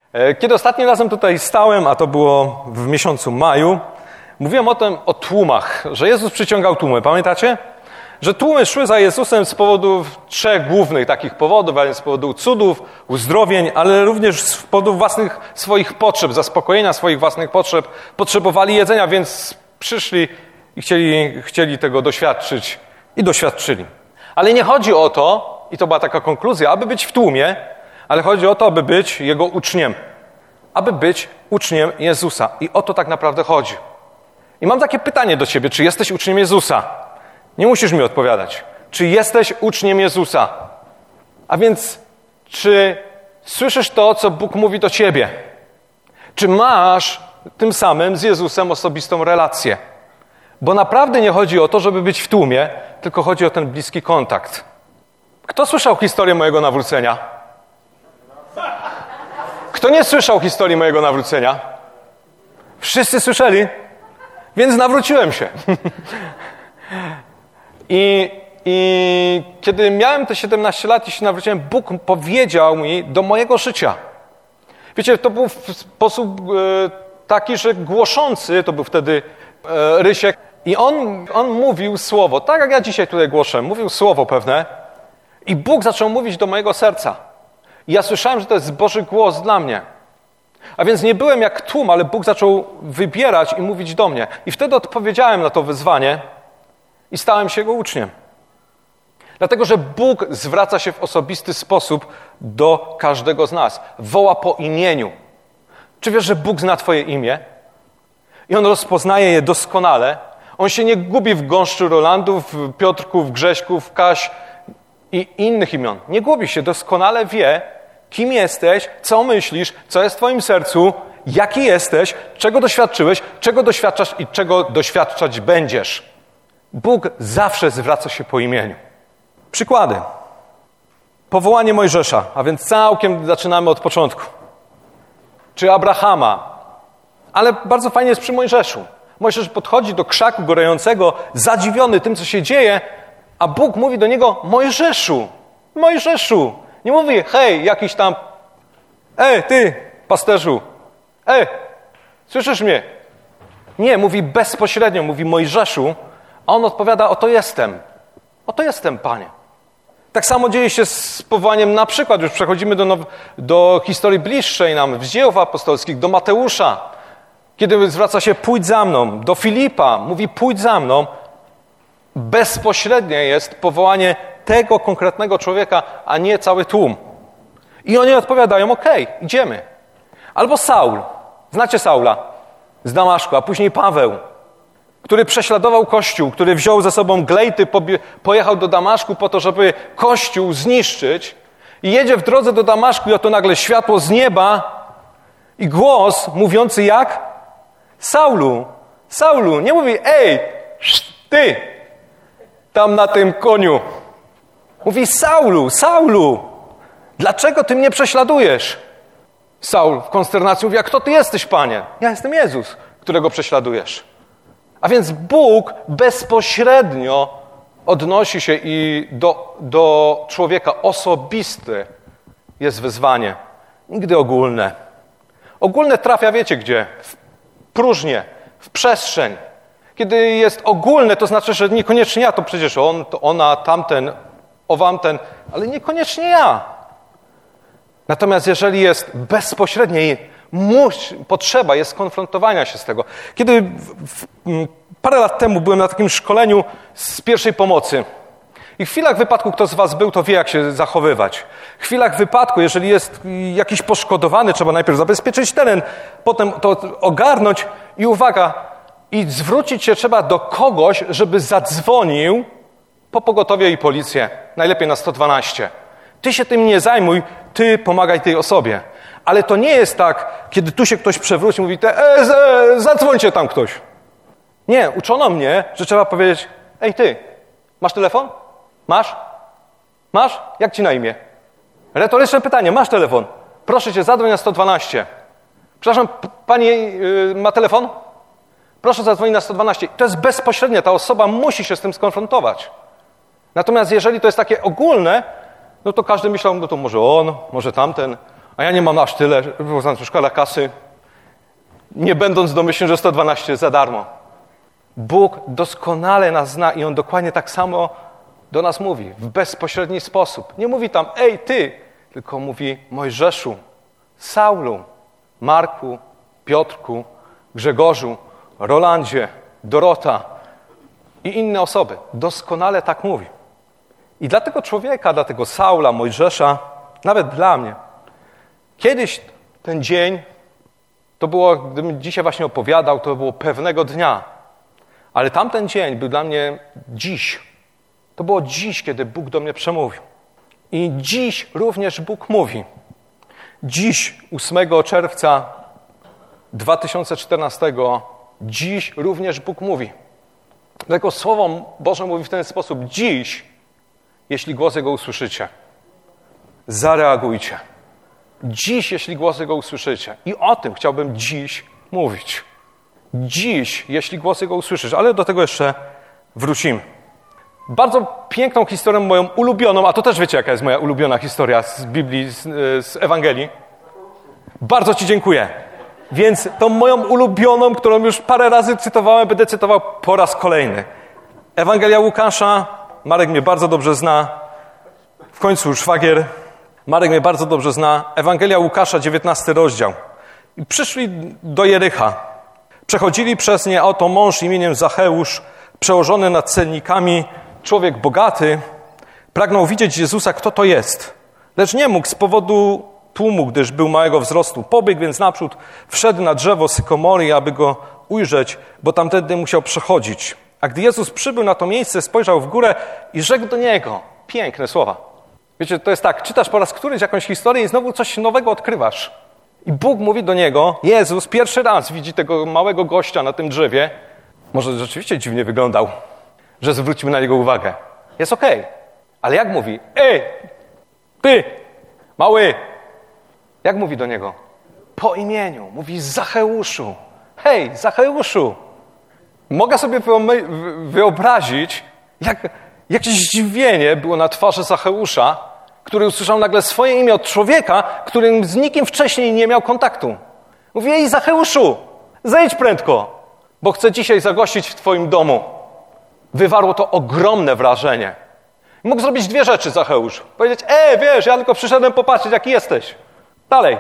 Kiedy ostatnim razem tutaj stałem, a to było w miesiącu maju, mówiłem o tłumach, że Jezus przyciągał tłumy. Pamiętacie? Że tłumy szły za Jezusem z powodu trzech głównych takich powodów, a więc z powodu cudów, uzdrowień, ale również z powodu własnych swoich potrzeb, zaspokojenia swoich własnych potrzeb. Potrzebowali jedzenia, więc przyszli i chcieli tego doświadczyć i doświadczyli. Ale nie chodzi o to, i to była taka konkluzja, aby być w tłumie, ale chodzi o to, aby być Jego uczniem. Aby być uczniem Jezusa. I o to tak naprawdę chodzi. I mam takie pytanie do ciebie, czy jesteś uczniem Jezusa? Nie musisz mi odpowiadać. Czy jesteś uczniem Jezusa? A więc, czy słyszysz to, co Bóg mówi do ciebie? Czy masz tym samym z Jezusem osobistą relację? Bo naprawdę nie chodzi o to, żeby być w tłumie, tylko chodzi o ten bliski kontakt. Kto słyszał historię mojego nawrócenia? Kto nie słyszał historii mojego nawrócenia? Wszyscy słyszeli? Więc nawróciłem się. I kiedy miałem te 17 lat i się nawróciłem, Bóg powiedział mi do mojego życia. Wiecie, to był w sposób taki, że głoszący, to był wtedy Rysiek, i on mówił słowo, tak jak ja dzisiaj tutaj głoszę, mówił słowo pewne i Bóg zaczął mówić do mojego serca. I ja słyszałem, że to jest Boży głos dla mnie. A więc nie byłem jak tłum, ale Bóg zaczął wybierać i mówić do mnie. I wtedy odpowiedziałem na to wyzwanie i stałem się Jego uczniem. Dlatego, że Bóg zwraca się w osobisty sposób do każdego z nas. Woła po imieniu. Czy wiesz, że Bóg zna twoje imię? I On rozpoznaje je doskonale. On się nie gubi w gąszczu Rolandów, Piotrków, Grześków, Kaś i innych imion. Nie gubi się, doskonale wie, kim jesteś, co myślisz, co jest w twoim sercu, jaki jesteś, czego doświadczyłeś, czego doświadczasz i czego doświadczać będziesz. Bóg zawsze zwraca się po imieniu. Przykłady. Powołanie Mojżesza, a więc całkiem zaczynamy od początku. Czy Abrahama. Ale bardzo fajnie jest przy Mojżeszu. Mojżesz podchodzi do krzaku gorącego, zadziwiony tym, co się dzieje, a Bóg mówi do niego: Mojżeszu, Mojżeszu. Nie mówi: hej, jakiś tam, ty, pasterzu, słyszysz mnie? Nie, mówi bezpośrednio, mówi Mojżeszu, a on odpowiada: oto jestem, Panie. Tak samo dzieje się z powołaniem, na przykład, już przechodzimy do historii bliższej nam, z Dziejów Apostolskich, do Mateusza, kiedy zwraca się: pójdź za mną, do Filipa, mówi: pójdź za mną. Bezpośrednie jest powołanie tego konkretnego człowieka, a nie cały tłum. I oni odpowiadają: okej, idziemy. Albo Saul. Znacie Saula z Damaszku, a później Paweł, który prześladował Kościół, który wziął ze sobą glejty, pojechał do Damaszku po to, żeby Kościół zniszczyć. I jedzie w drodze do Damaszku i oto nagle światło z nieba i głos mówiący jak? Saulu, Saulu. Nie mówi: ej, ty, tam na tym koniu. Mówi: Saulu, Saulu, dlaczego ty mnie prześladujesz? Saul w konsternacji mówi: a kto ty jesteś, Panie? Ja jestem Jezus, którego prześladujesz. A więc Bóg bezpośrednio odnosi się i do człowieka. Osobiste jest wyzwanie, nigdy ogólne. Ogólne trafia, wiecie gdzie? W próżnię, w przestrzeń. Kiedy jest ogólne, to znaczy, że niekoniecznie ja, to przecież on, to ona, tamten, owamten, ale niekoniecznie ja. Natomiast jeżeli jest bezpośrednie, potrzeba jest konfrontowania się z tego. Kiedy parę lat temu byłem na takim szkoleniu z pierwszej pomocy i w chwilach wypadku, kto z was był, to wie, jak się zachowywać. W chwilach wypadku, jeżeli jest jakiś poszkodowany, trzeba najpierw zabezpieczyć teren, potem to ogarnąć i uwaga, i zwrócić się trzeba do kogoś, żeby zadzwonił po pogotowie i policję. Najlepiej na 112. Ty się tym nie zajmuj, ty pomagaj tej osobie. Ale to nie jest tak, kiedy tu się ktoś przewróci, mówi: zadzwońcie tam ktoś. Nie, uczono mnie, że trzeba powiedzieć: ej ty, masz telefon? Masz? Masz? Jak ci na imię? Retoryczne pytanie: masz telefon? Proszę cię, zadzwoń na 112. Przepraszam, pani ma telefon? Proszę zadzwonić na 112. To jest bezpośrednie, ta osoba musi się z tym skonfrontować. Natomiast jeżeli to jest takie ogólne, no to każdy myślał: no to może on, może tamten. a ja nie mam aż tyle, bo szkoda kasy, nie będąc domyślny, że 112 za darmo. Bóg doskonale nas zna i On dokładnie tak samo do nas mówi, w bezpośredni sposób. Nie mówi tam, ej ty, tylko mówi Mojżeszu, Saulu, Marku, Piotrku, Grzegorzu, Rolandzie, Dorota i inne osoby. Doskonale tak mówi. I dla tego człowieka, dla tego Saula, Mojżesza, nawet dla mnie, kiedyś ten dzień, to było, gdybym dzisiaj właśnie opowiadał, to było pewnego dnia. Ale tamten dzień był dla mnie dziś. To było dziś, kiedy Bóg do mnie przemówił. I dziś również Bóg mówi. Dziś, 8 czerwca 2014, dziś również Bóg mówi. Dlatego Słowo Boże mówi w ten sposób. Dziś, jeśli głos Jego usłyszycie, zareagujcie. Dziś, jeśli głos Jego usłyszycie. I o tym chciałbym dziś mówić. Dziś, jeśli głos Jego usłyszysz. Ale do tego jeszcze wrócimy. Bardzo piękną historią, moją ulubioną, a to też wiecie, jaka jest moja ulubiona historia z Biblii, z Ewangelii. Bardzo Ci dziękuję. Więc tą moją ulubioną, którą już parę razy cytowałem, będę cytował po raz kolejny. Ewangelia Łukasza, Marek mnie bardzo dobrze zna. W końcu szwagier. Marek mnie bardzo dobrze zna. Ewangelia Łukasza, 19 rozdział. I przyszli do Jericha. Przechodzili przez nie, a oto mąż imieniem Zacheusz, przełożony nad celnikami, człowiek bogaty, pragnął widzieć Jezusa, kto to jest. Lecz nie mógł z powodu tłumu, gdyż był małego wzrostu. Pobiegł więc naprzód, wszedł na drzewo sykomory, aby go ujrzeć, bo tamtędy musiał przechodzić. A gdy Jezus przybył na to miejsce, spojrzał w górę i rzekł do Niego. Piękne słowa. Wiecie, to jest tak, czytasz po raz któryś jakąś historię i znowu coś nowego odkrywasz. I Bóg mówi do niego, Jezus pierwszy raz widzi tego małego gościa na tym drzewie. Może rzeczywiście dziwnie wyglądał, że zwróćmy na niego uwagę. Jest okej. Ale jak mówi? Ej, ty, mały. Jak mówi do niego? Po imieniu. Mówi Zacheuszu. Hej, Zacheuszu. Mogę sobie wyobrazić, jakie zdziwienie było na twarzy Zacheusza, który usłyszał nagle swoje imię od człowieka, którym z nikim wcześniej nie miał kontaktu. Mówi, ej Zacheuszu, zejdź prędko, bo chcę dzisiaj zagościć w twoim domu. Wywarło to ogromne wrażenie. Mógł zrobić dwie rzeczy Zacheusz. Powiedzieć, wiesz, ja tylko przyszedłem popatrzeć, jaki jesteś. Dalej.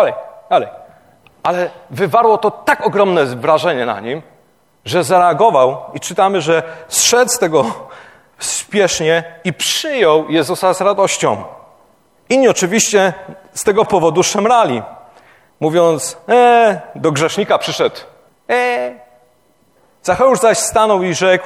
Ale wywarło to tak ogromne wrażenie na nim, że zareagował i czytamy, że zszedł z tego spiesznie i przyjął Jezusa z radością. Inni oczywiście z tego powodu szemrali, mówiąc, do grzesznika przyszedł. Zacheusz zaś stanął i rzekł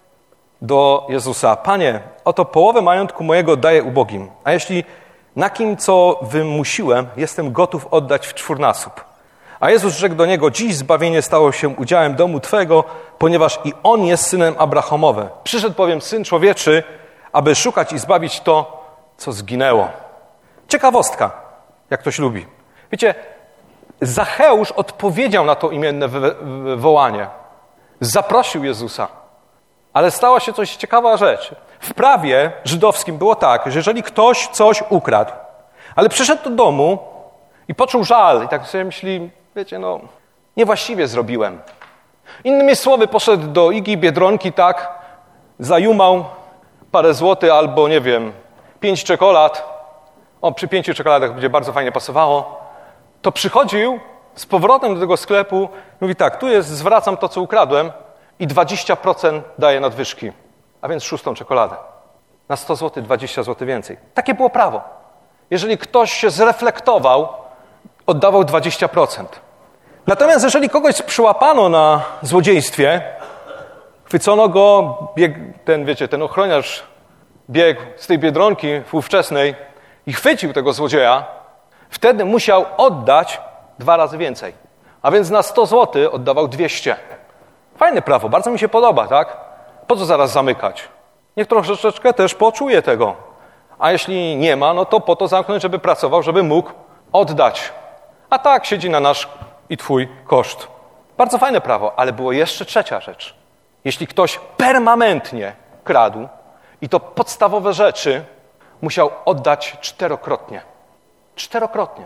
do Jezusa, Panie, oto połowę majątku mojego daję ubogim, a jeśli na kim co wymusiłem, jestem gotów oddać w 4-násob. A Jezus rzekł do niego, dziś zbawienie stało się udziałem domu Twego, ponieważ i on jest synem Abrahamowym. Przyszedł bowiem Syn Człowieczy, aby szukać i zbawić to, co zginęło. Ciekawostka, jak ktoś lubi. Wiecie, Zacheusz odpowiedział na to imienne wołanie. Zaprosił Jezusa. Ale stała się coś ciekawa rzecz. W prawie żydowskim było tak, że jeżeli ktoś coś ukradł, ale przyszedł do domu i poczuł żal i tak sobie myśli, wiecie, niewłaściwie zrobiłem. Innymi słowy, poszedł do Igi, Biedronki, tak, zajumał parę złotych albo, 5 czekolad. Przy 5 czekoladach będzie bardzo fajnie pasowało. To przychodził z powrotem do tego sklepu i mówi tak, tu jest, zwracam to, co ukradłem i 20% daję nadwyżki, a więc 6. czekoladę. Na 100 zł 20 zł więcej. Takie było prawo. Jeżeli ktoś się zreflektował, oddawał 20%. Natomiast jeżeli kogoś przyłapano na złodziejstwie, chwycono go, ten ochroniarz biegł z tej Biedronki ówczesnej i chwycił tego złodzieja, wtedy musiał oddać 2 razy więcej. A więc na 100 zł oddawał 200. Fajne prawo, bardzo mi się podoba, tak? Po co zaraz zamykać? Niech troszeczkę też poczuje tego. A jeśli nie ma, to po to zamknąć, żeby pracował, żeby mógł oddać. A tak siedzi na nasz i twój koszt. Bardzo fajne prawo, ale było jeszcze trzecia rzecz. Jeśli ktoś permanentnie kradł i to podstawowe rzeczy musiał oddać 4-krotnie. 4-krotnie.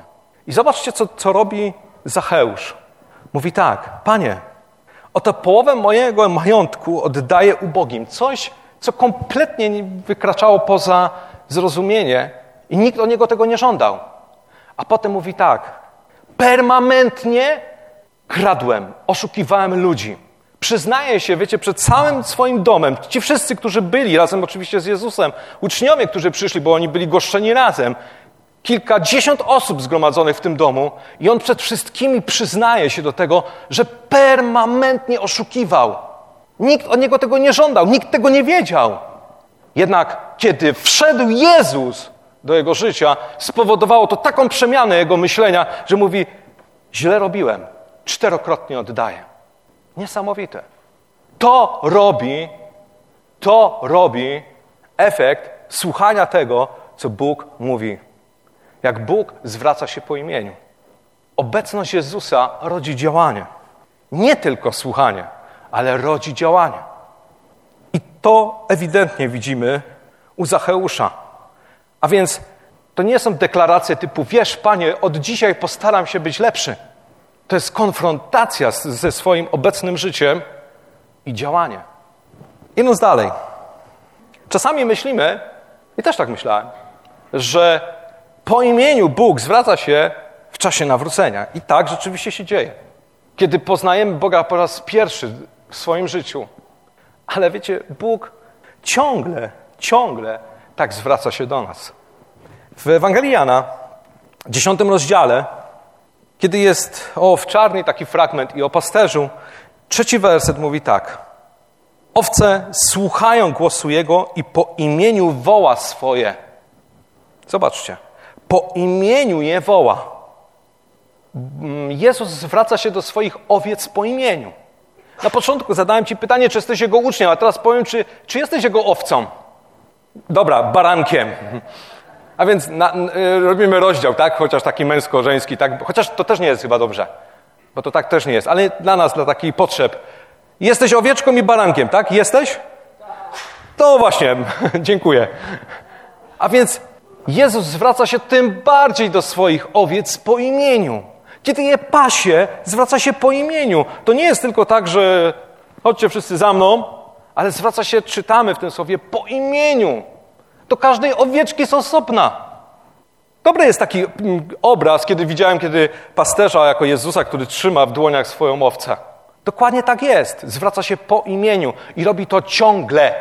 I zobaczcie, co robi Zacheusz. Mówi tak, Panie, oto połowę mojego majątku oddaję ubogim. Coś, co kompletnie wykraczało poza zrozumienie i nikt od niego tego nie żądał. A potem mówi tak, permanentnie kradłem, oszukiwałem ludzi. Przyznaję się, wiecie, przed całym swoim domem, ci wszyscy, którzy byli razem oczywiście z Jezusem, uczniowie, którzy przyszli, bo oni byli goszczeni razem, kilkadziesiąt osób zgromadzonych w tym domu i on przed wszystkimi przyznaje się do tego, że permanentnie oszukiwał. Nikt od niego tego nie żądał, nikt tego nie wiedział. Jednak kiedy wszedł Jezus do jego życia, spowodowało to taką przemianę jego myślenia, że mówi, źle robiłem, 4-krotnie oddaję. Niesamowite. To robi efekt słuchania tego, co Bóg mówi. Jak Bóg zwraca się po imieniu. Obecność Jezusa rodzi działanie. Nie tylko słuchanie, ale rodzi działanie. I to ewidentnie widzimy u Zacheusza. A więc to nie są deklaracje typu, wiesz, Panie, od dzisiaj postaram się być lepszy. To jest konfrontacja ze swoim obecnym życiem i działanie. Idąc dalej. Czasami myślimy, i też tak myślałem, że po imieniu Bóg zwraca się w czasie nawrócenia. I tak rzeczywiście się dzieje. Kiedy poznajemy Boga po raz pierwszy w swoim życiu. Ale wiecie, Bóg ciągle tak zwraca się do nas. W Ewangelii Jana, 10 rozdziale, kiedy jest o owczarni taki fragment i o pasterzu, 3 werset mówi tak. Owce słuchają głosu Jego i po imieniu woła swoje. Zobaczcie. Po imieniu je woła. Jezus zwraca się do swoich owiec po imieniu. Na początku zadałem Ci pytanie, czy jesteś Jego uczniem, a teraz powiem, czy jesteś Jego owcą. Dobra, barankiem. A więc robimy rozdział, tak? Chociaż taki męsko-żeński, tak? Chociaż to też nie jest chyba dobrze, bo to tak też nie jest. Ale dla nas, dla takich potrzeb. Jesteś owieczką i barankiem, tak? Jesteś? To właśnie, dziękuję. A więc Jezus zwraca się tym bardziej do swoich owiec po imieniu. Kiedy je pasie, zwraca się po imieniu. To nie jest tylko tak, że chodźcie wszyscy za mną, ale zwraca się, czytamy w tym słowie, po imieniu. Do każdej owieczki jest osobna. Dobry jest taki obraz, kiedy pasterza jako Jezusa, który trzyma w dłoniach swoją owcę. Dokładnie tak jest. Zwraca się po imieniu i robi to ciągle.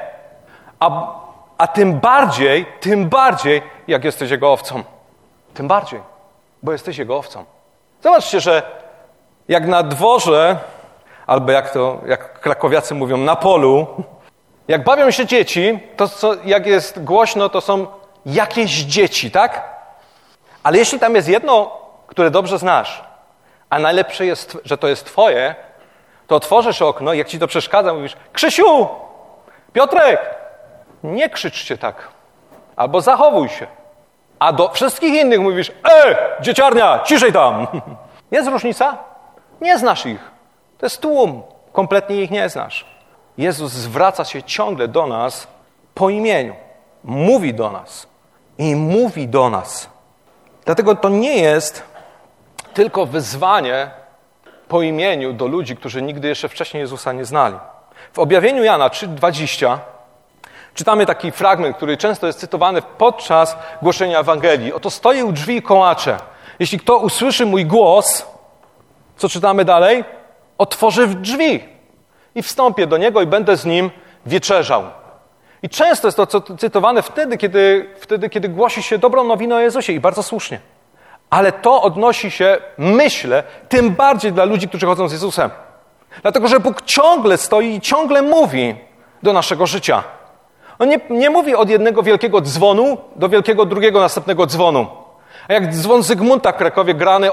A tym bardziej, jak jesteś Jego owcą. Tym bardziej, bo jesteś Jego owcą. Zobaczcie, że jak na dworze, albo jak krakowiacy mówią, na polu, jak bawią się dzieci, to jak jest głośno, to są jakieś dzieci, tak? Ale jeśli tam jest jedno, które dobrze znasz, a najlepsze jest, że to jest twoje, to otworzysz okno i jak ci to przeszkadza, mówisz, Krzysiu, Piotrek, nie krzyczcie tak, albo zachowuj się. A do wszystkich innych mówisz, dzieciarnia, ciszej tam. Jest różnica? Nie znasz ich. To jest tłum. Kompletnie ich nie znasz. Jezus zwraca się ciągle do nas po imieniu. Mówi do nas. I mówi do nas. Dlatego to nie jest tylko wyzwanie po imieniu do ludzi, którzy nigdy jeszcze wcześniej Jezusa nie znali. W objawieniu Jana 3:20 czytamy taki fragment, który często jest cytowany podczas głoszenia Ewangelii. Oto stoję u drzwi i kołaczę. Jeśli kto usłyszy mój głos, co czytamy dalej? Otworzy drzwi i wstąpię do niego i będę z nim wieczerzał. I często jest to cytowane wtedy, kiedy głosi się dobrą nowinę o Jezusie i bardzo słusznie. Ale to odnosi się, myślę, tym bardziej dla ludzi, którzy chodzą z Jezusem. Dlatego, że Bóg ciągle stoi i ciągle mówi do naszego życia. On nie mówi od jednego wielkiego dzwonu do wielkiego drugiego następnego dzwonu. A jak dzwon Zygmunta w Krakowie grany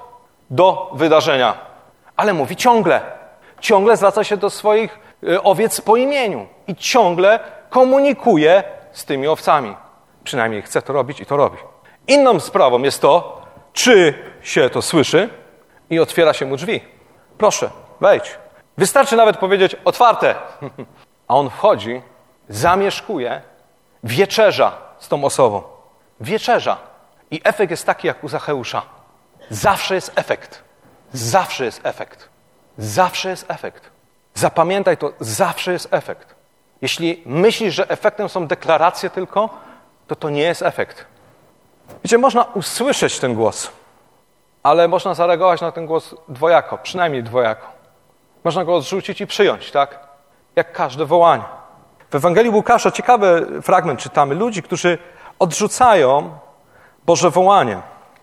do wydarzenia. Ale mówi ciągle. Ciągle zwraca się do swoich owiec po imieniu. I ciągle komunikuje z tymi owcami. Przynajmniej chce to robić i to robi. Inną sprawą jest to, czy się to słyszy i otwiera się mu drzwi. Proszę, wejdź. Wystarczy nawet powiedzieć otwarte. A on wchodzi, zamieszkuje, wieczerza z tą osobą. Wieczerza. I efekt jest taki jak u Zacheusza. Zawsze jest efekt. Zawsze jest efekt. Zawsze jest efekt. Zapamiętaj to, zawsze jest efekt. Jeśli myślisz, że efektem są deklaracje tylko, to nie jest efekt. Wiecie, można usłyszeć ten głos, ale można zareagować na ten głos dwojako, przynajmniej dwojako. Można go odrzucić i przyjąć, tak? Jak każde wołanie. W Ewangelii Łukasza ciekawy fragment czytamy. Ludzi, którzy odrzucają Boże wołanie.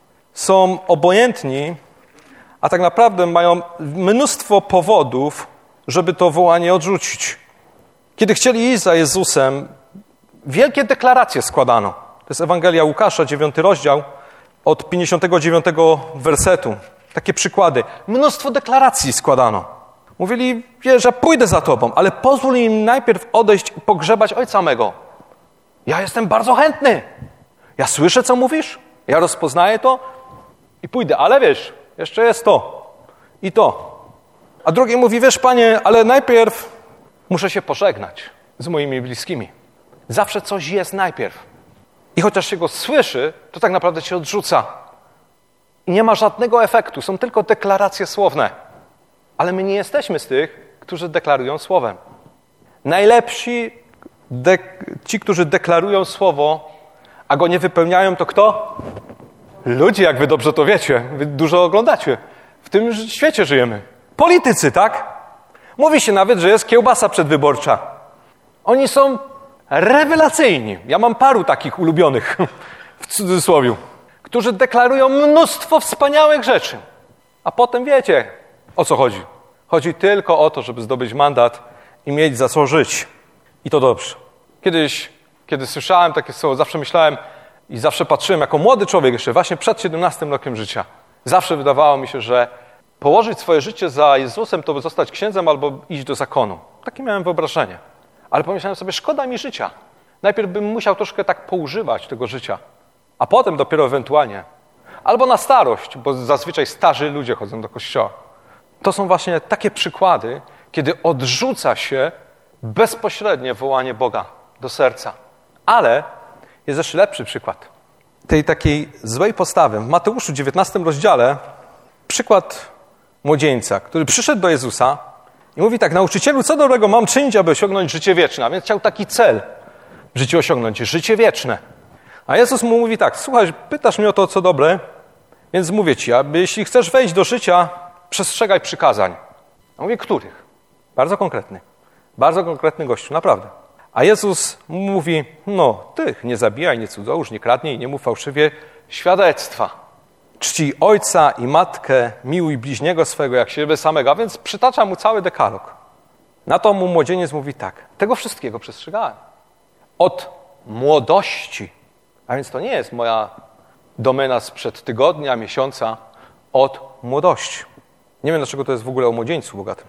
Są obojętni, a tak naprawdę mają mnóstwo powodów, żeby to wołanie odrzucić. Kiedy chcieli iść za Jezusem, wielkie deklaracje składano. To jest Ewangelia Łukasza, 9 rozdział, od 59 wersetu. Takie przykłady. Mnóstwo deklaracji składano. Mówili, że pójdę za Tobą, ale pozwól im najpierw odejść i pogrzebać Ojca mego. Ja jestem bardzo chętny. Ja słyszę, co mówisz, ja rozpoznaję to i pójdę. Ale wiesz, jeszcze jest to i to. A drugi mówi, wiesz, Panie, ale najpierw muszę się pożegnać z moimi bliskimi. Zawsze coś jest najpierw. I chociaż się go słyszy, to tak naprawdę się odrzuca. I nie ma żadnego efektu, są tylko deklaracje słowne. Ale my nie jesteśmy z tych, którzy deklarują słowem. Najlepsi ci, którzy deklarują słowo, a go nie wypełniają, to kto? Ludzie, jak wy dobrze to wiecie. Wy dużo oglądacie. W tym świecie żyjemy. Politycy, tak? Mówi się nawet, że jest kiełbasa przedwyborcza. Oni są rewelacyjni. Ja mam paru takich ulubionych, w cudzysłowie, którzy deklarują mnóstwo wspaniałych rzeczy. A potem wiecie, o co chodzi. Chodzi tylko o to, żeby zdobyć mandat i mieć za co żyć. I to dobrze. Kiedyś, kiedy słyszałem takie słowo, zawsze myślałem i zawsze patrzyłem jako młody człowiek jeszcze, właśnie przed 17 rokiem życia. Zawsze wydawało mi się, że położyć swoje życie za Jezusem, to by zostać księdzem albo iść do zakonu. Takie miałem wyobrażenie. Ale pomyślałem sobie, szkoda mi życia. Najpierw bym musiał troszkę tak poużywać tego życia, a potem dopiero ewentualnie. Albo na starość, bo zazwyczaj starzy ludzie chodzą do kościoła. To są właśnie takie przykłady, kiedy odrzuca się bezpośrednie wołanie Boga do serca. Ale jest jeszcze lepszy przykład tej takiej złej postawy. W Mateuszu 19 rozdziale przykład młodzieńca, który przyszedł do Jezusa i mówi tak, nauczycielu, co dobrego mam czynić, aby osiągnąć życie wieczne? A więc chciał taki cel w życiu osiągnąć, życie wieczne. A Jezus mu mówi tak, słuchaj, pytasz mnie o to, co dobre, więc mówię ci, aby jeśli chcesz wejść do życia, przestrzegaj przykazań. A mówię, których? Bardzo konkretny gościu, naprawdę. A Jezus mówi, tych, nie zabijaj, nie cudzołóż, nie kradnij, nie mów fałszywie świadectwa. Czcij ojca i matkę, miłuj bliźniego swego jak siebie samego, a więc przytacza mu cały dekalog. Na to mu młodzieniec mówi tak, tego wszystkiego przestrzegałem. Od młodości, a więc to nie jest moja domena sprzed tygodnia, miesiąca, od młodości. Nie wiem, dlaczego to jest w ogóle o młodzieńcu bogatym.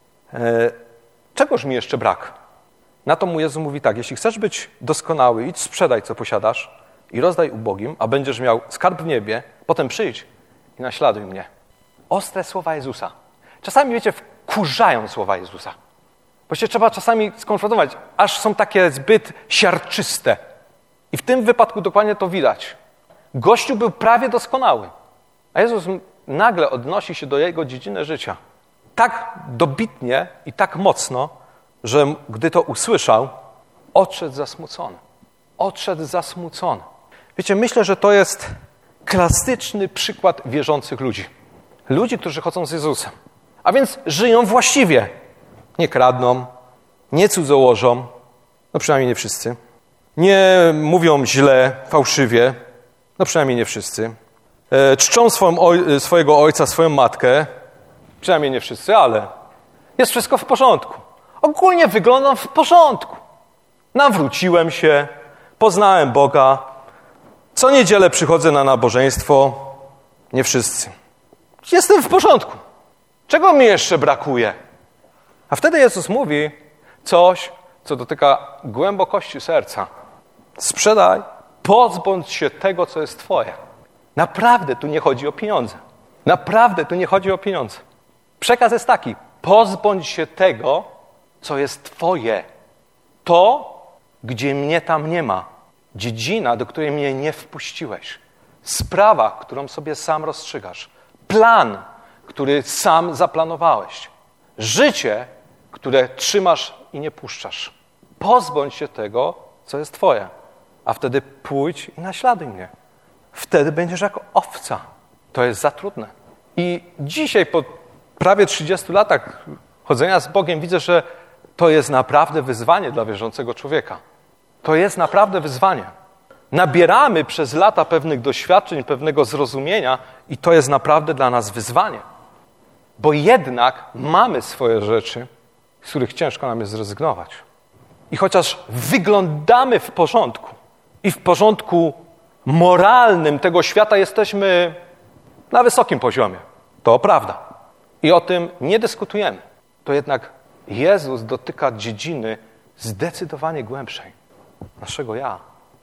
Czegoż mi jeszcze brak? Na to mu Jezus mówi tak, jeśli chcesz być doskonały, idź sprzedaj, co posiadasz i rozdaj ubogim, a będziesz miał skarb w niebie, potem przyjdź i naśladuj mnie. Ostre słowa Jezusa. Czasami, wiecie, wkurzają słowa Jezusa. Bo się trzeba czasami skonfrontować, aż są takie zbyt siarczyste. I w tym wypadku dokładnie to widać. Gościu był prawie doskonały, a Jezus nagle odnosi się do jego dziedziny życia. Tak dobitnie i tak mocno, że gdy to usłyszał, odszedł zasmucony. Odszedł zasmucony. Wiecie, myślę, że to jest klasyczny przykład wierzących ludzi. Ludzi, którzy chodzą z Jezusem. A więc żyją właściwie. Nie kradną, nie cudzołożą, przynajmniej nie wszyscy. Nie mówią źle, fałszywie, przynajmniej nie wszyscy. Czczą swojego ojca, swoją matkę, przynajmniej nie wszyscy, ale jest wszystko w porządku. Ogólnie wyglądam w porządku. Nawróciłem się, poznałem Boga. Co niedzielę przychodzę na nabożeństwo. Nie wszyscy. Jestem w porządku. Czego mi jeszcze brakuje? A wtedy Jezus mówi coś, co dotyka głębokości serca. Sprzedaj, pozbądź się tego, co jest twoje. Naprawdę tu nie chodzi o pieniądze. Naprawdę tu nie chodzi o pieniądze. Przekaz jest taki, pozbądź się tego, co jest twoje. To, gdzie mnie tam nie ma. Dziedzina, do której mnie nie wpuściłeś. Sprawa, którą sobie sam rozstrzygasz. Plan, który sam zaplanowałeś. Życie, które trzymasz i nie puszczasz. Pozbądź się tego, co jest twoje. A wtedy pójdź i naśladuj mnie. Wtedy będziesz jak owca. To jest za trudne. I dzisiaj po prawie 30 latach chodzenia z Bogiem widzę, że to jest naprawdę wyzwanie dla wierzącego człowieka. To jest naprawdę wyzwanie. Nabieramy przez lata pewnych doświadczeń, pewnego zrozumienia i to jest naprawdę dla nas wyzwanie. Bo jednak mamy swoje rzeczy, z których ciężko nam jest zrezygnować. I chociaż wyglądamy w porządku i w porządku moralnym tego świata jesteśmy na wysokim poziomie, to prawda. I o tym nie dyskutujemy. To jednak Jezus dotyka dziedziny zdecydowanie głębszej. Naszego ja.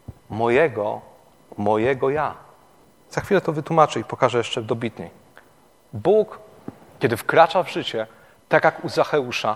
Mojego ja. Za chwilę to wytłumaczę i pokażę jeszcze dobitniej. Bóg, kiedy wkracza w życie, tak jak u Zacheusza,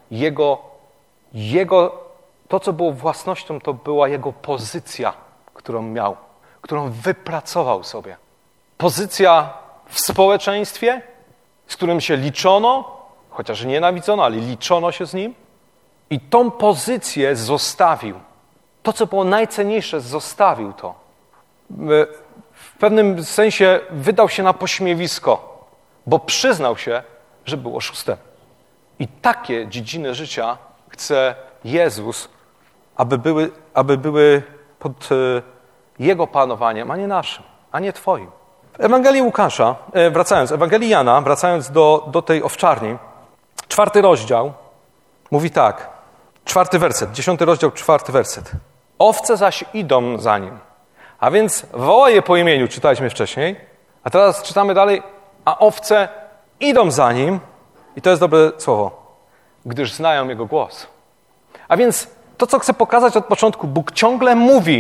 to, co było własnością, to była jego pozycja, którą miał, którą wypracował sobie. Pozycja w społeczeństwie, z którym się liczono, chociaż nienawidzono, ale liczono się z nim. I tą pozycję zostawił. To, co było najcenniejsze, zostawił to. W pewnym sensie wydał się na pośmiewisko, bo przyznał się, że był oszustem. I takie dziedziny życia chce Jezus, aby były pod Jego panowaniem, a nie naszym, a nie Twoim. W Ewangelii Łukasza, Ewangelii Jana, wracając do tej owczarni, 4 rozdział mówi tak, 4 werset, 10 rozdział, 4 werset. Owce zaś idą za nim, a więc woła je po imieniu, czytaliśmy wcześniej, a teraz czytamy dalej, a owce idą za nim, i to jest dobre słowo, gdyż znają jego głos. A więc to, co chcę pokazać od początku, Bóg ciągle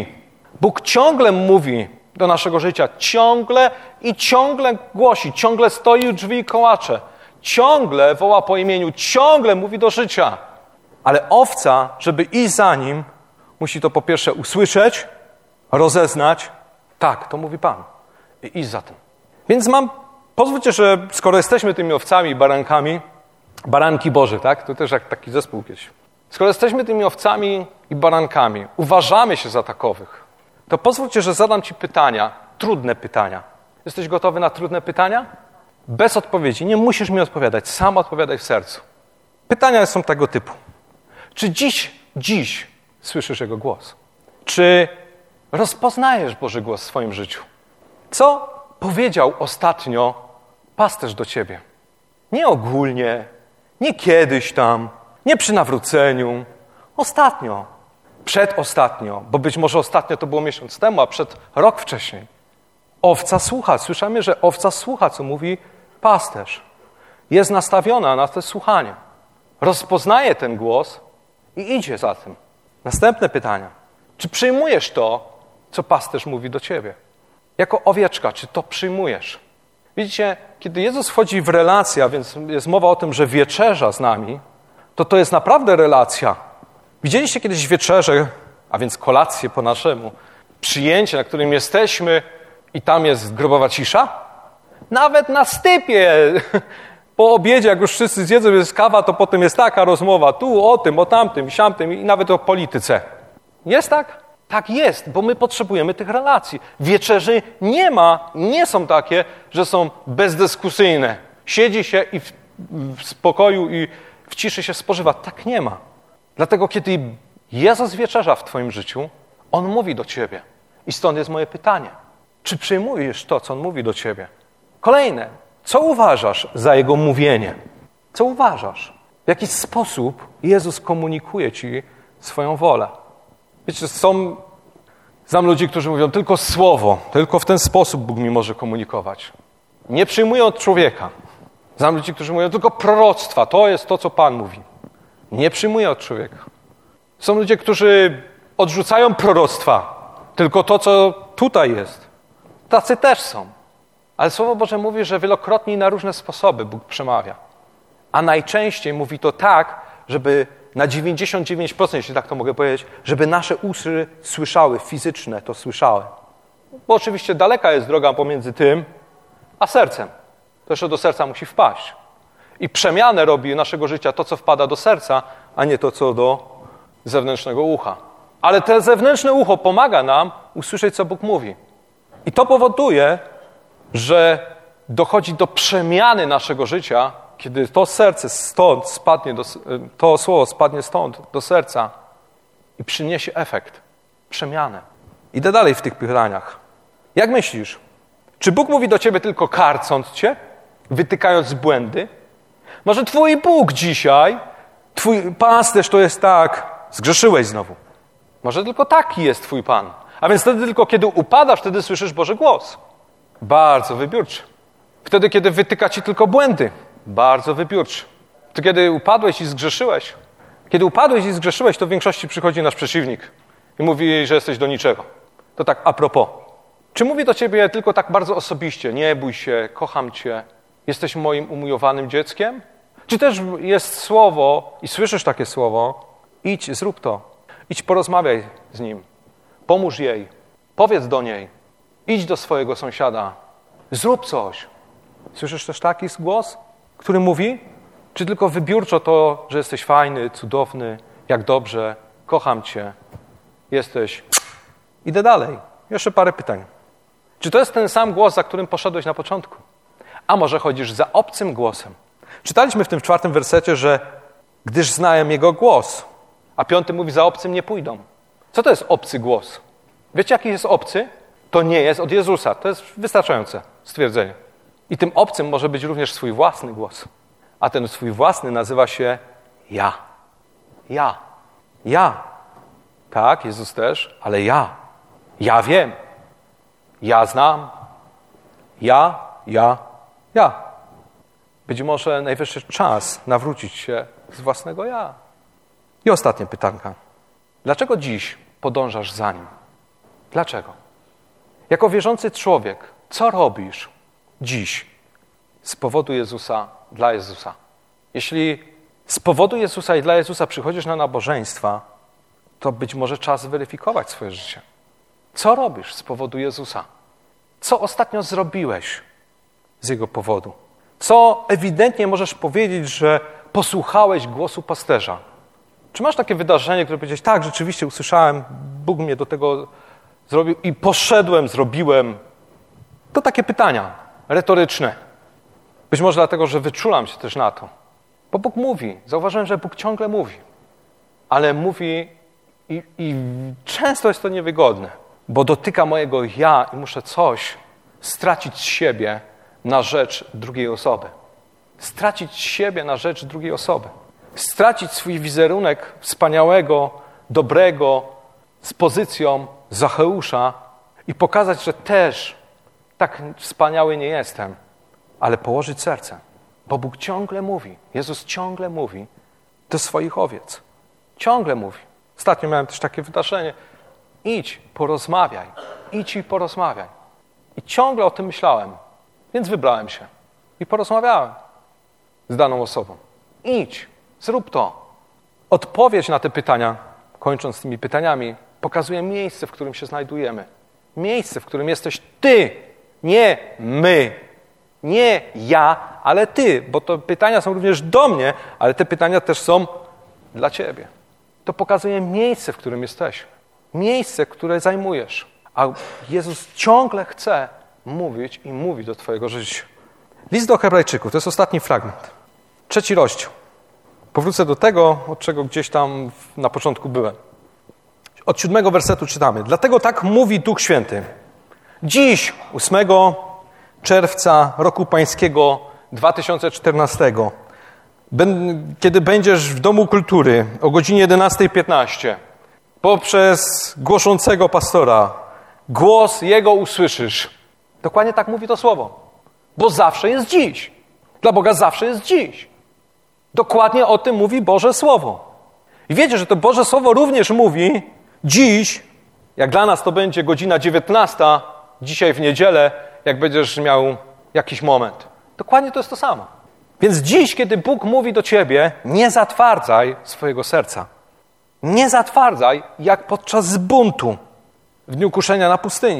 mówi do naszego życia, ciągle i ciągle głosi, ciągle stoi u drzwi i kołacze, ciągle woła po imieniu, ciągle mówi do życia. Ale owca, żeby iść za nim, musi to po pierwsze usłyszeć, rozeznać, tak, to mówi Pan, i iść za tym. Więc pozwólcie, że skoro jesteśmy tymi owcami i barankami, baranki Boże, tak? To też jak taki zespół kiedyś. Skoro jesteśmy tymi owcami i barankami, uważamy się za takowych, to pozwólcie, że zadam Ci pytania, trudne pytania. Jesteś gotowy na trudne pytania? Bez odpowiedzi. Nie musisz mi odpowiadać, sam odpowiadaj w sercu. Pytania są tego typu. Czy dziś słyszysz Jego głos? Czy rozpoznajesz Boży głos w swoim życiu? Co powiedział ostatnio pasterz do Ciebie? Nie ogólnie, nie kiedyś tam, nie przy nawróceniu. Ostatnio, przedostatnio, bo być może ostatnio to było miesiąc temu, a rok wcześniej. Owca słucha. Słyszymy, że owca słucha, co mówi pasterz. Jest nastawiona na to słuchanie. Rozpoznaje ten głos i idzie za tym. Następne pytania. Czy przyjmujesz to, co pasterz mówi do ciebie? Jako owieczka, czy to przyjmujesz? Widzicie, kiedy Jezus wchodzi w relację, a więc jest mowa o tym, że wieczerza z nami, to jest naprawdę relacja. Widzieliście kiedyś wieczerzę, a więc kolację po naszemu, przyjęcie, na którym jesteśmy i tam jest grobowa cisza? Nawet na stypie, po obiedzie, jak już wszyscy zjedzą, jest kawa, to potem jest taka rozmowa, tu o tym, o tamtym, siamtym i nawet o polityce. Jest tak? Tak jest, bo my potrzebujemy tych relacji. Wieczerzy nie są takie, że są bezdyskusyjne. Siedzi się i w spokoju i w ciszy się spożywa. Tak nie ma. Dlatego kiedy Jezus wieczerza w twoim życiu, On mówi do ciebie. I stąd jest moje pytanie. Czy przyjmujesz to, co On mówi do ciebie? Kolejne. Co uważasz za Jego mówienie? Co uważasz? W jaki sposób Jezus komunikuje ci swoją wolę? Wiecie, znam ludzi, którzy mówią tylko słowo, tylko w ten sposób Bóg mi może komunikować. Nie przyjmuję od człowieka. Znam ludzi, którzy mówią tylko proroctwa, to jest to, co Pan mówi. Nie przyjmuję od człowieka. Są ludzie, którzy odrzucają proroctwa, tylko to, co tutaj jest. Tacy też są. Ale Słowo Boże mówi, że wielokrotnie i na różne sposoby Bóg przemawia. A najczęściej mówi to tak, żeby na 99%, jeśli tak to mogę powiedzieć, żeby nasze uszy słyszały, fizyczne to słyszały. Bo oczywiście daleka jest droga pomiędzy tym a sercem. To jeszcze do serca musi wpaść. I przemianę robi naszego życia to, co wpada do serca, a nie to, co do zewnętrznego ucha. Ale to zewnętrzne ucho pomaga nam usłyszeć, co Bóg mówi. I to powoduje, że dochodzi do przemiany naszego życia, kiedy to serce stąd spadnie, to słowo spadnie stąd do serca i przyniesie efekt, przemianę. Idę dalej w tych pytaniach. Jak myślisz, czy Bóg mówi do ciebie tylko karcąc cię, wytykając błędy? Może twój Bóg dzisiaj, twój pasterz to jest tak, zgrzeszyłeś znowu. Może tylko taki jest twój Pan. A więc wtedy tylko kiedy upadasz, wtedy słyszysz Boży głos. Bardzo wybiórczy. Wtedy, kiedy wytyka ci tylko błędy. Bardzo wybiórczy. To kiedy upadłeś i zgrzeszyłeś. Kiedy upadłeś i zgrzeszyłeś, to w większości przychodzi nasz przeciwnik i mówi, że jesteś do niczego. To tak a propos. Czy mówi do ciebie tylko tak bardzo osobiście? Nie bój się, kocham cię, jesteś moim umiłowanym dzieckiem? Czy też jest słowo i słyszysz takie słowo? Idź, zrób to. Idź, porozmawiaj z nim. Pomóż jej. Powiedz do niej. Idź do swojego sąsiada. Zrób coś. Słyszysz też taki głos, który mówi? Czy tylko wybiórczo to, że jesteś fajny, cudowny, jak dobrze, kocham cię, jesteś. Idę dalej. Jeszcze parę pytań. Czy to jest ten sam głos, za którym poszedłeś na początku? A może chodzisz za obcym głosem? Czytaliśmy w tym 4 wersecie, że gdyż znałem jego głos, a 5 mówi, za obcym nie pójdą. Co to jest obcy głos? Wiecie, jaki jest obcy? To nie jest od Jezusa. To jest wystarczające stwierdzenie. I tym obcym może być również swój własny głos. A ten swój własny nazywa się ja. Ja. Ja. Tak, Jezus też, ale ja. Ja wiem. Ja znam. Ja. Być może najwyższy czas nawrócić się z własnego ja. I ostatnie pytanka. Dlaczego dziś podążasz za Nim? Dlaczego? Jako wierzący człowiek, co robisz dziś z powodu Jezusa, dla Jezusa? Jeśli z powodu Jezusa i dla Jezusa przychodzisz na nabożeństwa, to być może czas zweryfikować swoje życie. Co robisz z powodu Jezusa? Co ostatnio zrobiłeś z Jego powodu? Co ewidentnie możesz powiedzieć, że posłuchałeś głosu pasterza? Czy masz takie wydarzenie, które powiedziałeś, tak, rzeczywiście usłyszałem, Bóg mnie do tego zrobił i poszedłem, zrobiłem? To takie pytania retoryczne. Być może dlatego, że wyczulam się też na to. Bo Bóg mówi. Zauważyłem, że Bóg ciągle mówi. Ale mówi i często jest to niewygodne, bo dotyka mojego ja i muszę coś stracić z siebie na rzecz drugiej osoby. Stracić siebie na rzecz drugiej osoby. Stracić swój wizerunek wspaniałego, dobrego, z pozycją Zacheusza i pokazać, że też tak wspaniały nie jestem, ale położyć serce. Bo Bóg ciągle mówi, Jezus ciągle mówi do swoich owiec. Ciągle mówi. Ostatnio miałem też takie wydarzenie. Idź, porozmawiaj. Idź i porozmawiaj. I ciągle o tym myślałem. Więc wybrałem się i porozmawiałem z daną osobą. Idź, zrób to. Odpowiedź na te pytania, kończąc tymi pytaniami, pokazuje miejsce, w którym się znajdujemy. Miejsce, w którym jesteś ty, nie my. Nie ja, ale ty, bo to pytania są również do mnie, ale te pytania też są dla ciebie. To pokazuje miejsce, w którym jesteś. Miejsce, które zajmujesz. A Jezus ciągle chce mówić i mówi do twojego życia. List do Hebrajczyków, to jest ostatni fragment. 3 rozdział. Powrócę do tego, od czego gdzieś tam na początku byłem. Od 7 wersetu czytamy. Dlatego tak mówi Duch Święty. Dziś, 8 czerwca roku pańskiego 2014, kiedy będziesz w Domu Kultury o godzinie 11:15, poprzez głoszącego pastora, głos Jego usłyszysz. Dokładnie tak mówi to słowo. Bo zawsze jest dziś. Dla Boga zawsze jest dziś. Dokładnie o tym mówi Boże Słowo. I wiecie, że to Boże Słowo również mówi dziś, jak dla nas to będzie godzina 19, dzisiaj w niedzielę, jak będziesz miał jakiś moment. Dokładnie to jest to samo. Więc dziś, kiedy Bóg mówi do ciebie, nie zatwardzaj swojego serca. Nie zatwardzaj, jak podczas buntu w dniu kuszenia na pustyni.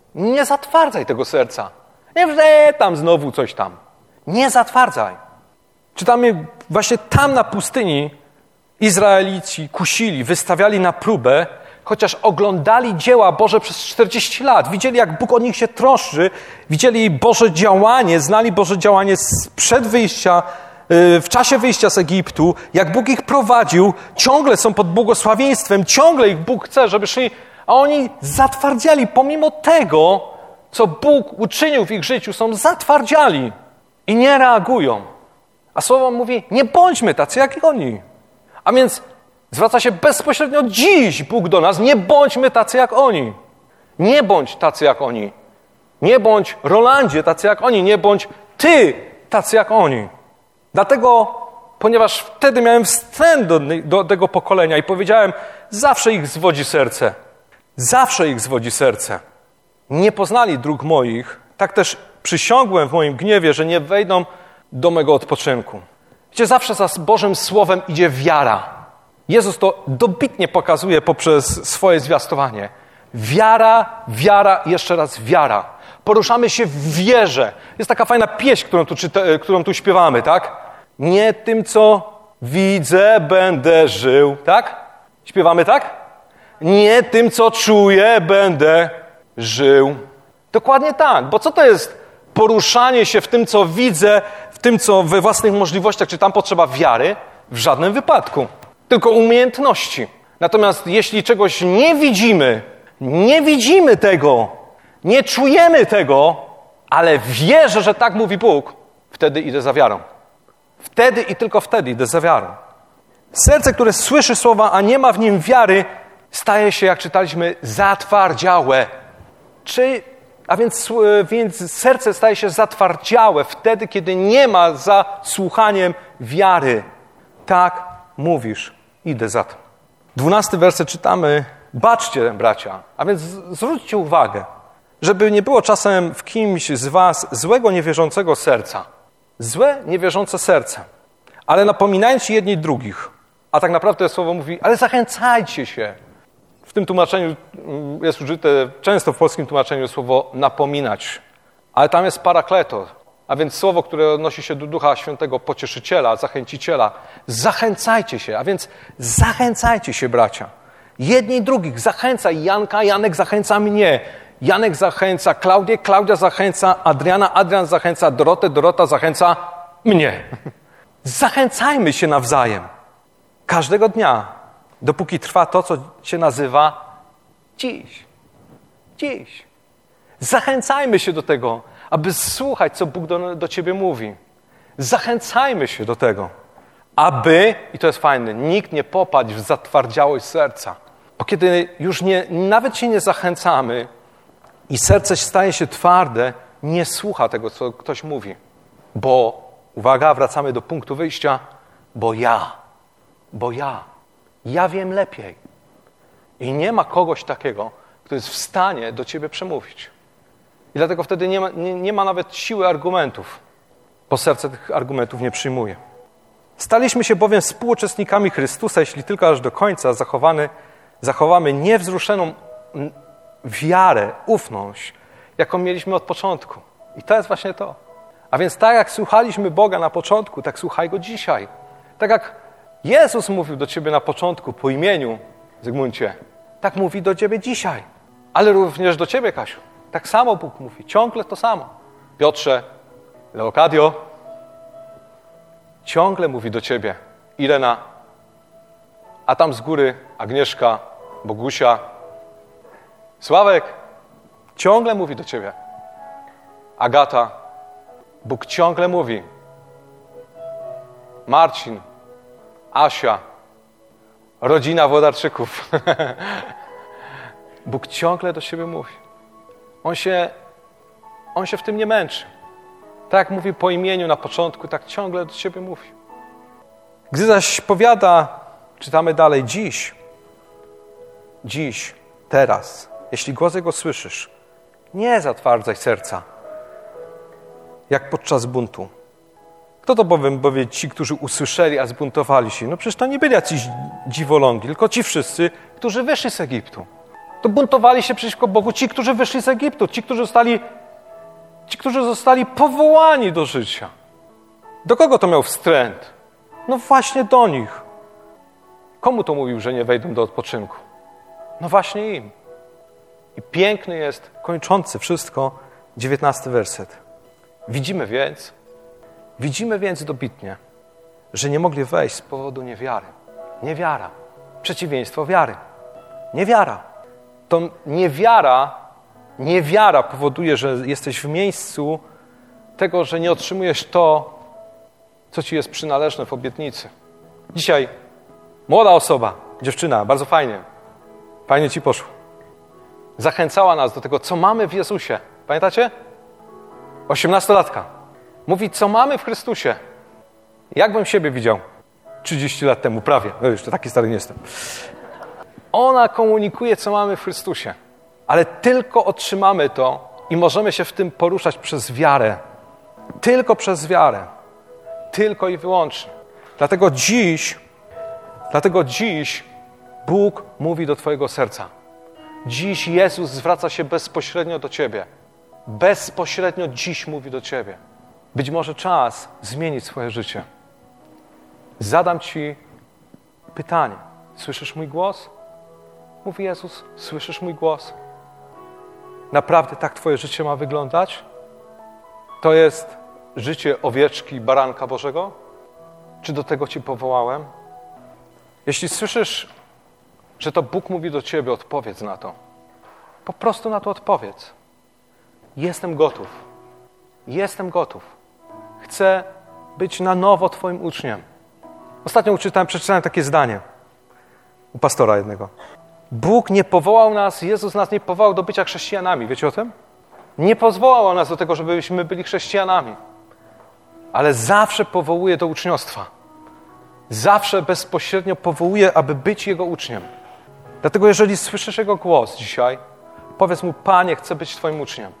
Nie zatwardzaj tego serca. Nie, że tam znowu coś tam. Nie zatwardzaj. Czytamy właśnie tam na pustyni Izraelici kusili, wystawiali na próbę, chociaż oglądali dzieła Boże przez 40 lat. Widzieli, jak Bóg o nich się troszczy. Widzieli Boże działanie, znali Boże działanie sprzed wyjścia, w czasie wyjścia z Egiptu, jak Bóg ich prowadził. Ciągle są pod błogosławieństwem, ciągle ich Bóg chce, żeby szli, a oni zatwardziali. Pomimo tego, co Bóg uczynił w ich życiu, są zatwardziali i nie reagują. A Słowo mówi, nie bądźmy tacy jak oni. A więc zwraca się bezpośrednio dziś Bóg do nas, nie bądźmy tacy jak oni. Nie bądź tacy jak oni. Nie bądź Rolandzie tacy jak oni. Nie bądź ty tacy jak oni. Dlatego, ponieważ wtedy miałem wstręt do tego pokolenia i powiedziałem, zawsze ich zwodzi serce. Zawsze ich zwodzi serce. Nie poznali dróg moich, tak też przysiągłem w moim gniewie, że nie wejdą do mego odpoczynku. Wiecie, zawsze za Bożym Słowem idzie wiara. Jezus to dobitnie pokazuje poprzez swoje zwiastowanie. Wiara, wiara i jeszcze raz wiara. Poruszamy się w wierze. Jest taka fajna pieśń, którą tu śpiewamy, tak? Nie tym, co widzę, będę żył, tak? Śpiewamy tak? Nie tym, co czuję, będę żył. Dokładnie tak, bo co to jest poruszanie się w tym, co widzę, w tym, co we własnych możliwościach, czy tam potrzeba wiary? W żadnym wypadku. Tylko umiejętności. Natomiast jeśli czegoś nie widzimy tego, nie czujemy tego, ale wierzę, że tak mówi Bóg, wtedy idę za wiarą. Wtedy i tylko wtedy idę za wiarą. Serce, które słyszy słowa, a nie ma w nim wiary, staje się, jak czytaliśmy, zatwardziałe. Więc serce staje się zatwardziałe wtedy, kiedy nie ma za słuchaniem wiary. Tak mówisz, idę za to. 12 werset czytamy, baczcie, bracia, a więc zwróćcie uwagę, żeby nie było czasem w kimś z was złego, niewierzącego serca. Złe, niewierzące serce. Ale napominajcie jedni drugich. A tak naprawdę słowo mówi, ale zachęcajcie się. W tym tłumaczeniu jest użyte często w polskim tłumaczeniu słowo napominać. Ale tam jest parakleto. A więc słowo, które odnosi się do Ducha Świętego, pocieszyciela, zachęciciela. Zachęcajcie się. A więc zachęcajcie się, bracia. Jedni drugich. Zachęcaj Janka, Janek zachęca mnie. Janek zachęca Klaudię, Klaudia zachęca Adriana, Adrian zachęca Dorotę, Dorota zachęca mnie. Zachęcajmy się nawzajem. Każdego dnia, dopóki trwa to, co się nazywa dziś. Dziś. Zachęcajmy się do tego, aby słuchać, co Bóg do ciebie mówi. Zachęcajmy się do tego, aby, i to jest fajne, nikt nie popadł w zatwardziałość serca. Bo kiedy już nawet się nie zachęcamy i serce staje się twarde, nie słucha tego, co ktoś mówi. Bo, uwaga, wracamy do punktu wyjścia, bo ja wiem lepiej. I nie ma kogoś takiego, kto jest w stanie do ciebie przemówić. I dlatego wtedy nie ma nawet siły argumentów, bo serce tych argumentów nie przyjmuje. Staliśmy się bowiem współuczestnikami Chrystusa, jeśli tylko aż do końca zachowamy niewzruszoną wiarę, ufność, jaką mieliśmy od początku. I to jest właśnie to. A więc tak jak słuchaliśmy Boga na początku, tak słuchaj Go dzisiaj. Tak jak Jezus mówił do ciebie na początku po imieniu, Zygmuncie, tak mówi do ciebie dzisiaj. Ale również do ciebie, Kasiu. Tak samo Bóg mówi. Ciągle to samo. Piotrze, Leokadio, ciągle mówi do ciebie. Irena, a tam z góry Agnieszka, Bogusia, Sławek, ciągle mówi do ciebie. Agata, Bóg ciągle mówi. Marcin, Asia, rodzina Włodarczyków. Bóg ciągle do siebie mówi. On się w tym nie męczy. Tak jak mówi po imieniu na początku, tak ciągle do siebie mówi. Gdy zaś powiada, czytamy dalej, dziś, teraz, jeśli głos Jego słyszysz, nie zatwardzaj serca, jak podczas buntu. Kto to bowiem powie ci, którzy usłyszeli, a zbuntowali się? No przecież to nie byli jacyś dziwolągi, tylko ci wszyscy, którzy wyszli z Egiptu. To buntowali się przeciwko Bogu ci, którzy wyszli z Egiptu, ci, którzy zostali powołani do życia. Do kogo to miał wstręt? No właśnie do nich. Komu to mówił, że nie wejdą do odpoczynku? No właśnie im. I piękny jest, kończący wszystko, 19 werset. Widzimy więc dobitnie, że nie mogli wejść z powodu niewiary. Niewiara. Przeciwieństwo wiary. Niewiara. To niewiara powoduje, że jesteś w miejscu tego, że nie otrzymujesz to, co ci jest przynależne w obietnicy. Dzisiaj młoda osoba, dziewczyna, bardzo fajnie ci poszło. Zachęcała nas do tego, co mamy w Jezusie. Pamiętacie? 18-latka. Mówi, co mamy w Chrystusie. Jak bym siebie widział 30 lat temu, prawie. No już, to taki stary nie jestem. Ona komunikuje, co mamy w Chrystusie. Ale tylko otrzymamy to i możemy się w tym poruszać przez wiarę. Tylko przez wiarę. Tylko i wyłącznie. Dlatego dziś Bóg mówi do twojego serca. Dziś Jezus zwraca się bezpośrednio do ciebie. Bezpośrednio dziś mówi do ciebie. Być może czas zmienić swoje życie. Zadam ci pytanie. Słyszysz mój głos? Mówi Jezus, słyszysz mój głos? Naprawdę tak twoje życie ma wyglądać? To jest życie owieczki, baranka Bożego? Czy do tego ci powołałem? Jeśli słyszysz, że to Bóg mówi do ciebie, odpowiedz na to. Po prostu na to odpowiedz. Jestem gotów. Jestem gotów. Chcę być na nowo twoim uczniem. Ostatnio przeczytałem takie zdanie u pastora jednego. Bóg nie powołał nas, Jezus nas nie powołał do bycia chrześcijanami. Wiecie o tym? Nie powołał nas do tego, żebyśmy byli chrześcijanami. Ale zawsze powołuje do uczniostwa. Zawsze bezpośrednio powołuje, aby być Jego uczniem. Dlatego jeżeli słyszysz Jego głos dzisiaj, powiedz Mu, Panie, chcę być Twoim uczniem.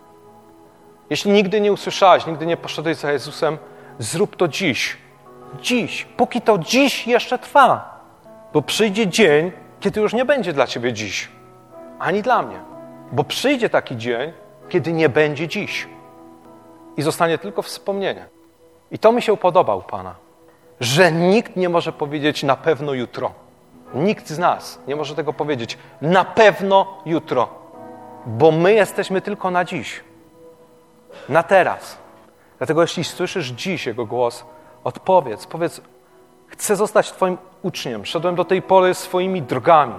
Jeśli nigdy nie usłyszałeś, nigdy nie poszedłeś za Jezusem, zrób to dziś. Dziś. Póki to dziś jeszcze trwa. Bo przyjdzie dzień, kiedy już nie będzie dla ciebie dziś. Ani dla mnie. Bo przyjdzie taki dzień, kiedy nie będzie dziś. I zostanie tylko wspomnienie. I to mi się podoba u Pana. Że nikt nie może powiedzieć na pewno jutro. Nikt z nas nie może tego powiedzieć na pewno jutro. Bo my jesteśmy tylko na dziś. Na teraz. Dlatego jeśli słyszysz dziś Jego głos, odpowiedz. Powiedz, chcę zostać Twoim uczniem. Szedłem do tej pory swoimi drogami.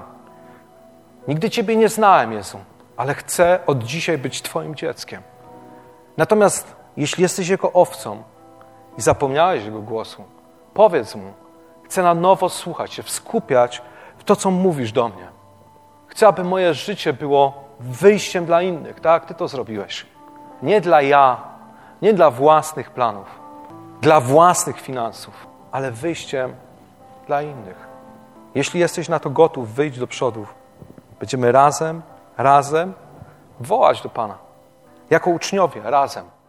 Nigdy Ciebie nie znałem, Jezu, ale chcę od dzisiaj być Twoim dzieckiem. Natomiast jeśli jesteś Jego owcą i zapomniałeś Jego głosu, powiedz Mu, chcę na nowo słuchać się, skupiać w to, co mówisz do mnie. Chcę, aby moje życie było wyjściem dla innych, tak? Ty to zrobiłeś. Nie dla nie dla własnych planów, dla własnych finansów, ale wyjściem dla innych. Jeśli jesteś na to gotów, wyjdź do przodu. Będziemy razem wołać do Pana. Jako uczniowie, razem.